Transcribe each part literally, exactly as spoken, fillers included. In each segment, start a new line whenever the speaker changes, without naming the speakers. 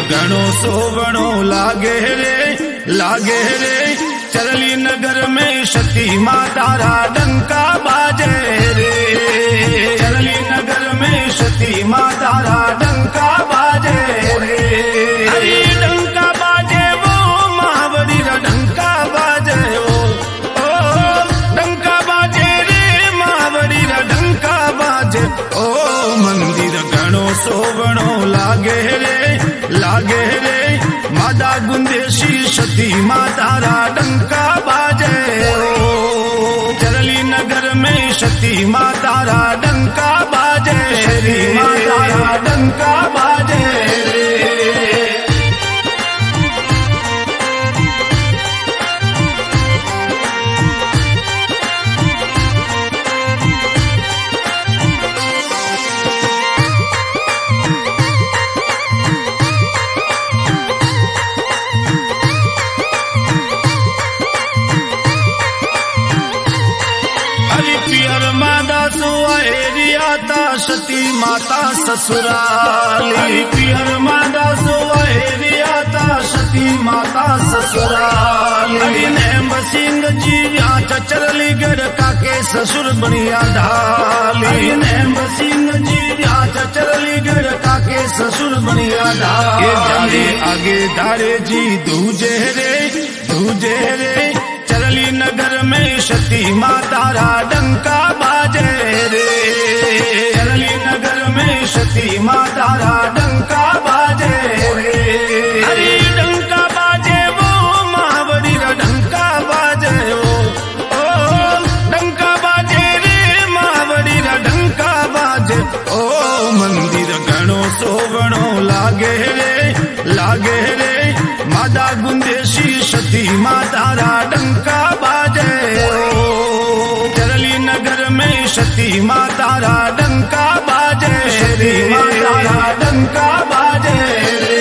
घणो सोवणो लागे रे लागे रे। चरली नगर में शक्ति माता रा डंका बाजे रे। चरली नगर में शक्ति माता रा डंका बाजे रे। हरी डंका बाजे वो महावरी रा डंका बाजे वो ओ डंका बाजे रे महावरी रा डंका बाजे ओ। मंदिर घणो सोवणो लागे रे लागे रे। माता गुंदेशी सती माता रा डंका बाजे ओ। चरली नगर में सती माता रा डंका बाजे रे। माता रा डंका बाजे रे। सती माता ससुराली पियर माता सोहरियाता सती माता ससुराली। नेम सिंह जी व्याच चरली गढ़ काके ससुर बनिया ढाली। नेम सिंह जी व्याच चरली गढ़ काके ससुर बनिया ढाली। आगे धारे जी दूजे रे दूजे रे। चरली नगर में सती माता रा डंका बाजे रे। चरली नगर में सती माता रा डंका बाजे रे। हरी डंका बाजे वो महावरी रा डंका बाजे वो ओ डंका बाजे रे महावरी रा डंका बाजे ओ। मंदिर घणो सोवणो लागे रे लागे रे। माता गुंदेशी सती माता रा डंका बाजे ओ। चरली नगर में सती माता रा डंका बाजे रे। माता रा डंका बाजे रे।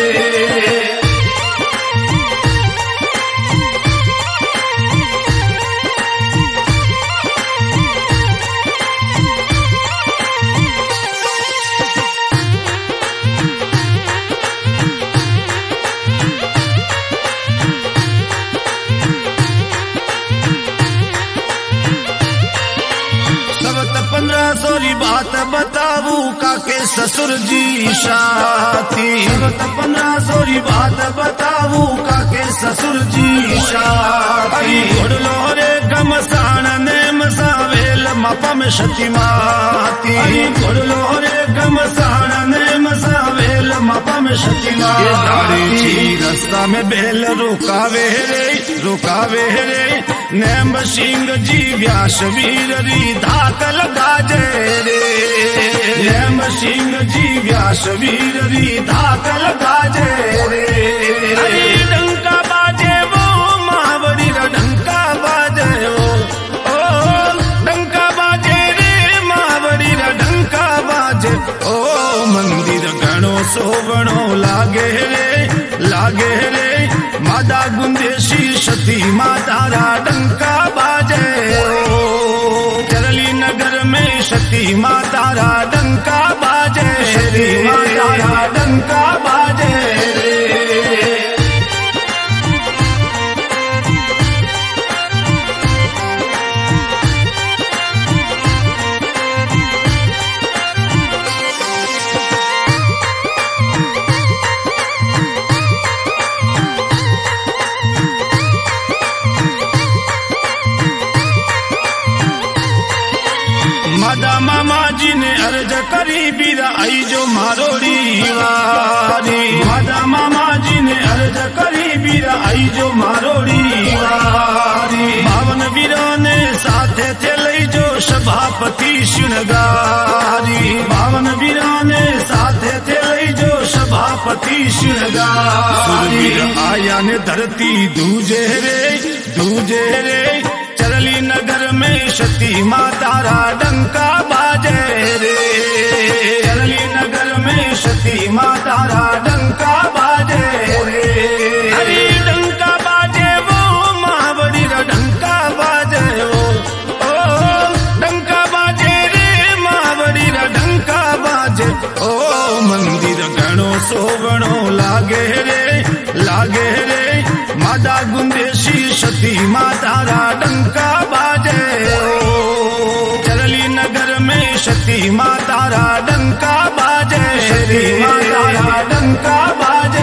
सोरी बात बताऊ काके ससुर जी शाती। पंद्रह सोरी बात बताऊ काके ससुर जी शाती। घोड़लो रे घमसान ने मसावेल मापा में सती माती। घोड़लो रे घमसान ने मसावेल मापा में सती माती। रास्ता में बेल रुकावे रे रुकावे रे। नेम सिंह जी व्यास वीर री धाक लगाजे रे। नेम सिंह जी व्यास वीर री धाक लगाजे रे। हरी डंका बाजे वो महावरी रा डंका बाजे वो ओ डंका बाजे रे महावरी रा डंका बाजे ओ। मंदिर घणो सोवणो लागे रे लागे रे। माता गुंदेशी सती माता रा डंका बाजे ओ। चरली नगर में सती माता रा डंका बाजे रे। माता रा डंका बाजे रे। मादा मामा जी ने अर्ज करी बीरा आई जो मारोड़ी वारी। मादा मामा जी ने अर्ज करी बीरा आई जो मारोड़ी वारी। बावन वीरों ने साथे थे लई जो सभापति श्रृंगारी। बावन वीरों ने साथे थे लई जो सभापति श्रृंगारी। सुरवीर आया ने धरती दूजे रे दूजे रे। चरली नगर में सती माता रा डंका बाजे रे। चरली नगर में सती माता रा डंका बाजे रे। हरी डंका बाजे वो महावरी रा डंका बाजे वो ओ डंका बाजे रे महावरी रा डंका बाजे ओ। मंदिर घणो सोवणो लागे लागे रे मादा गुंदेशी सती माता रा डंका बाजे चरली नगर में सती माता रा डंका बाजे सती माता रा डंका बाजे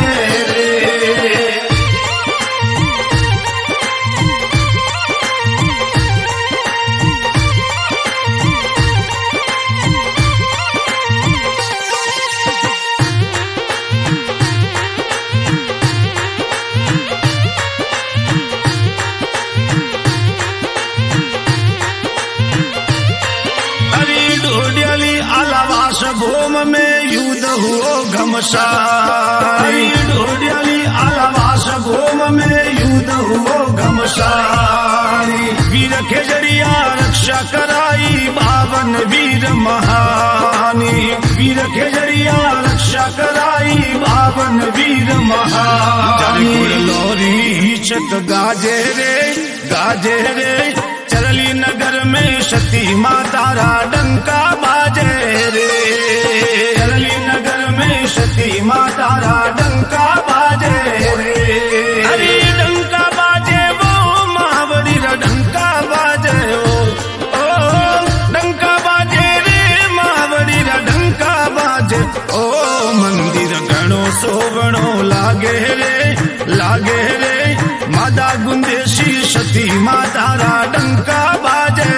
भूम में युद्ध हुओ घमसारी ढोडियाली आलावास भूम में युद्ध हुओ घमसारी वीर खेजड़िया रक्षा कराई बावन वीर महानी वीर खेजड़िया रक्षा कराई बावन वीर महानी लोरी चक गाजे रे गाजे रे चरली नगर में सती माता रा डंका बाजे रे चरली नगर में सती माता रा डंका बाजे रे अरे डंका बाजे वो महावरी रा डंका बाजे ओ ओ डंका बाजे रे महावरी रा डंका बाजे ओ मंदिर घणो सोवणो लागे रे लागे रे मादा गुंदेशी सती माता रा डंका बाजे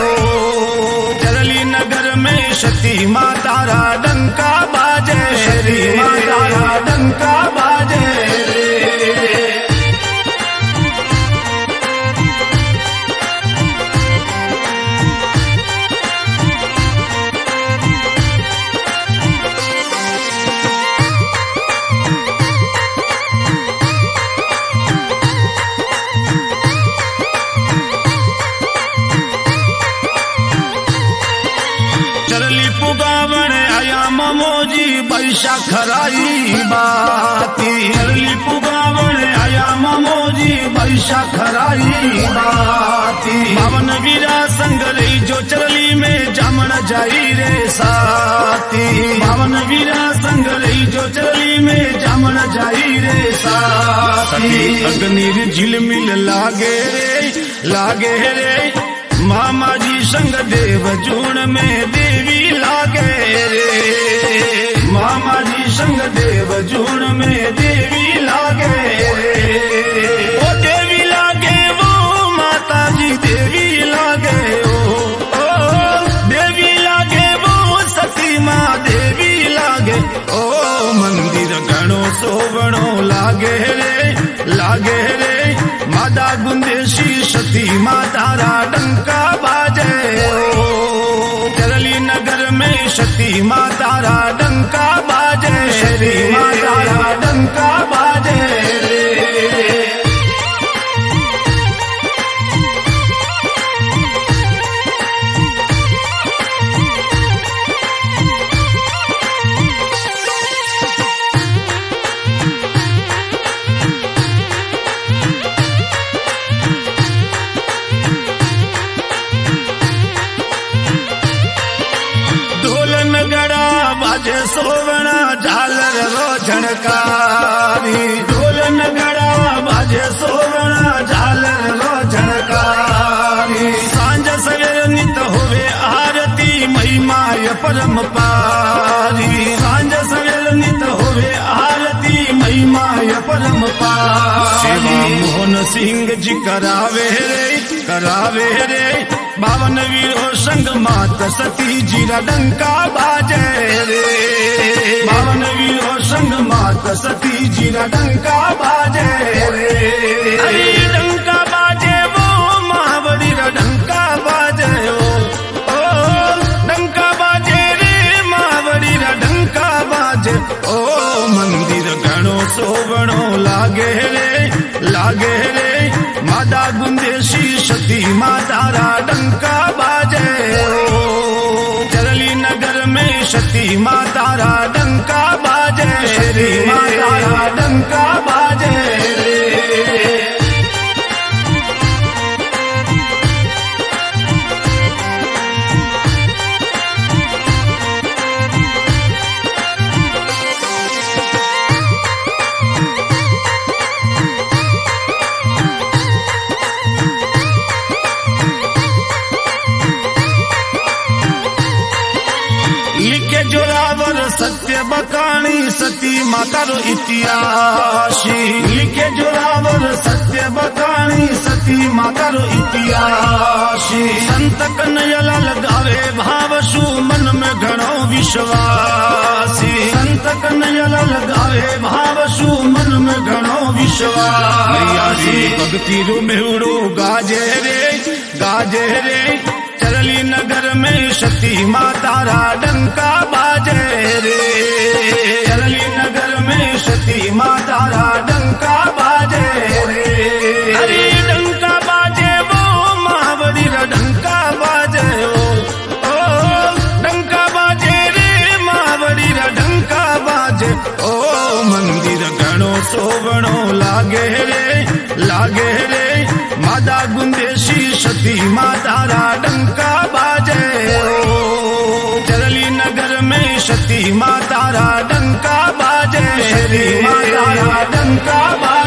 चरली नगर में सती माता रा डंका बाजे सती माता रा डंका बाजे पैसा खराई बाती चरली पुगावण आया ममोजी पैसा खराई बाती बावन वीरा संग रही जो चरली में जामन जाई रे साथी बावन वीरा संग रही जो चरली में जामन जाई रे साथी अग्निर झिलमिल लागे रे लागे रे मामा जी संग देव जूण में देवी लागे रे मामा जी संग देव जूण में देवी लागे ओ देवी लागे वो माता जी देवी लागे ओ, ओ देवी लागे वो सती माँ देवी लागे ओ मंदिर घणो सोवणो लागे रे लागे रे मादा गुंदेशी सती माता रा डंका बाजे ओ चरली नगर में सती माता रा डंका बाजे सती माता रा डंका बाजे बाजे सोवणा झालर रो झणकारी ढोल नगड़ा बाजे सोवणा झालर रो झणकारी सांझ सवेर नित होवे आरती महिमाय परम पारी सांझ सवेर नित होवे आरती महिमाय परम पारी सेवा मोहन सिंह जी करावे रे करावे रे बावन वीरो संग मात सती जी रा डंका बाजे रे बावन वीरो संग मात सती जी रा डंका बाजे रे अरे डंका बाजे वो महावरी रा डंका बाजे ओ ओ डंका बाजे रे महावरी रा डंका बाजे ओ मंदिर घणो सोवणो लागे रे लागे रे मादा गुंदेशी सती माता रा डंका बाजे चरली नगर में सती माता रा डंका बाजे सती माता रा डंका बाजे सत्य बकाणी सती माता रो इतिहासी लिखे जोरावर सत्य बकाणी सती माता रो इतिहासी संत कन्हैयालाल गावे भाव शू मन में घणो विश्वासी संत कन्हैयालाल गावे भाव शू मन में घणो विश्वासी भक्ति रो मेवड़ो गाजे रे गाजे रे चरली नगर में सती माता रा डंका बाजे रे चरली नगर में सती माता रा डंका बाजे रे अरे डंका बाजे वो महावरी रा डंका बाजे वो ओ डंका बाजे रे महावरी रा डंका बाजे ओ मंदिर घणो सोवणो लागे रे लागे रे माता गुंदेशी सती माता रा डंका बाजे चरली नगर में सती माता रा डंका बाजे सती माता रा डंका बाजे।